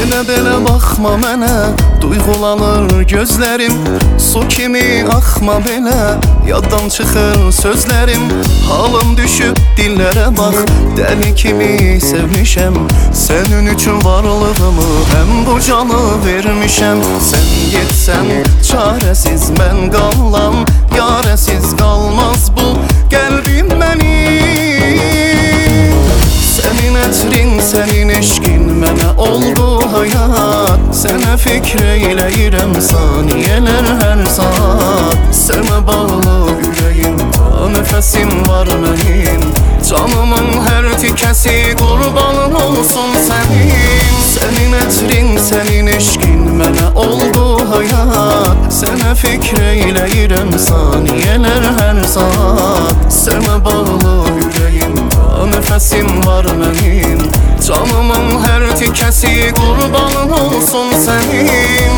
Belə baxma mənə, duyğulanır gözlərim. Su kimi axma belə, yaddan çıxır sözlərim. Halım düşüb dillərə bax, dəli kimi sevmişəm. Sənin üçün varlığımı, həm bu canı vermişəm. Sən getsən, çarəsiz mən qalam, yarəsiz qalmaz bu qəlbim mənim. Sənin ətrin, sənin eşqin mənə oldu hayat. Sənə fikr eyləyirəm saniyələr hər saat. Sənə bağlı ürəyim, ta nəfəsim var mənim. Canımın hər tikəsi qurbanın olsun sənin. Sənin ətrin, sənin eşqin mənə oldu hayat. Sənə fikr eyləyirəm saniyələr hər saat. Sənə bağlı ürəyim, ta nəfəsim var mənim. Canımın hər tikəsi qurbanın olsun sənin.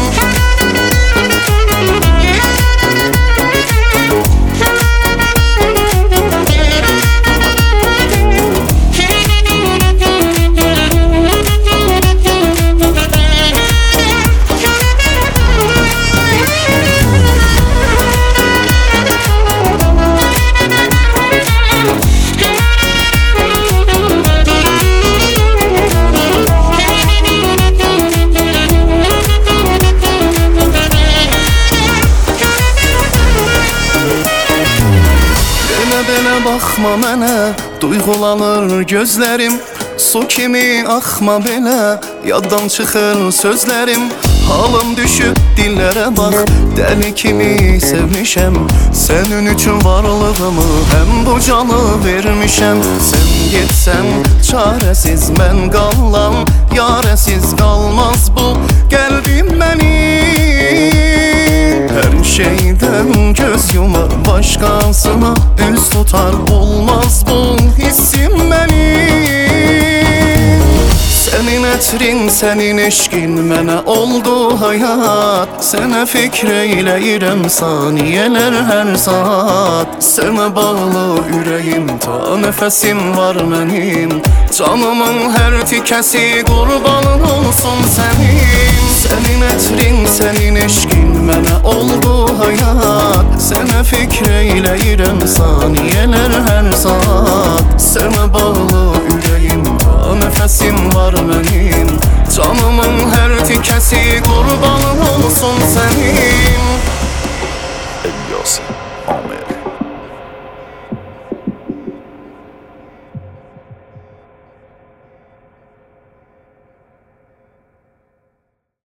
Belə baxma mənə, duyğulanır gözlərim. Su kimi axma belə, yaddan çıxır sözlərim. Halım düşüb dillərə bax, dəli kimi sevmişəm. Sənin üçün varlığımı, həm bu canı vermişəm. Sən getsən, çarəsiz mən qalam, yarəsiz qalmaz bu qəlbim mənim. Hər şeydən göz yumar, başqasına üz tutar, olmaz bu hissim mənim. Sənin ətrin, sənin eşqin mənə oldu hayat. Sənə fikr eyləyirəm saniyələr hər saat. Sənə bağlı ürəyim, ta nəfəsim var mənim. Canımın hər tikəsi qurbanın olsun sənin. Sənin ətrin, sənin eşqin mənə oldu hayat. Sənə fikr eyləyirəm saniyələr hər saat. Sənə bağlı ürəyim, ta nəfəsim var mənim. Canımın hər tikəsi qurbanın olsun sənin. Elios Amer.